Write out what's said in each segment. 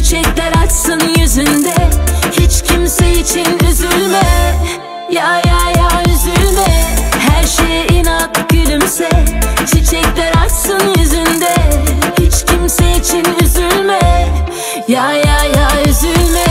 çiçekler açsın yüzünde. Hiç kimse için üzülme, ya üzülme. Her şeye inat gülümse, çiçekler açsın yüzünde. Hiç kimse için üzülme, ya üzülme.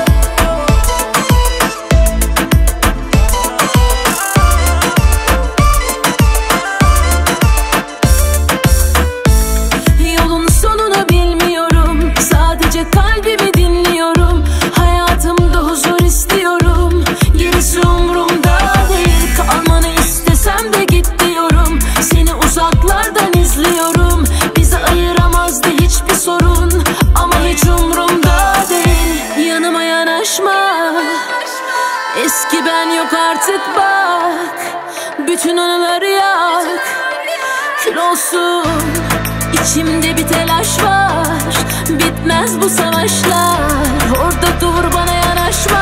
Yolun sonunu bilmiyorum, sadece kalbimi dinliyorum. Hayatımda huzur istiyorum, gerisi umurumda değil. Kalmanı istesem de git diyorum, seni uzaklardan izliyorum. Bizi ayıramazdı hiçbir sorun, ama hiç umurumda değil. Yanıma yanaşma, eski ben yok artık bak. Bütün anıları yak, kül olsun. İçimde bir telaş var, bitmez bu savaşlar. Orada dur, bana yanaşma,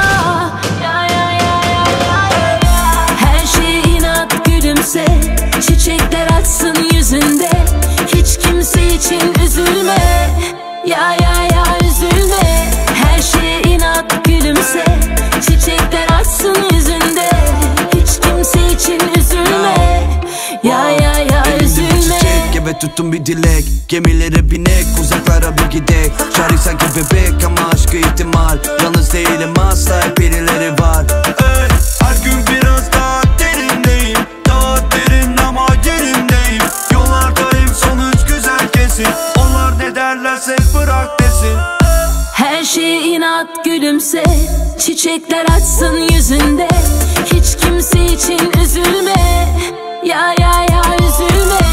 her şeye inat gülümse, çiçekler açsın yüzünde. Hiç kimse için üzülme, ya üzülme. Her şeye inat gülümse, çiçekler açsın yüzünde. Hiç kimse için üzülme, ya üzülme. Evet tuttum bir dilek, gemilere binek, uzaklara bir gidek. Şarkı sanki bebek ama aşkı ihtimal. Yalnız değilim asla, hep birileri var. Her gün biraz daha derindeyim, daha derin ama yerimdeyim. Yollardayım, sonuç güzel kesin. Onlar ne derlerse bırak desin. Her şeye inat gülümse, çiçekler açsın yüzünde. Hiç kimse için üzülme, ya üzülme.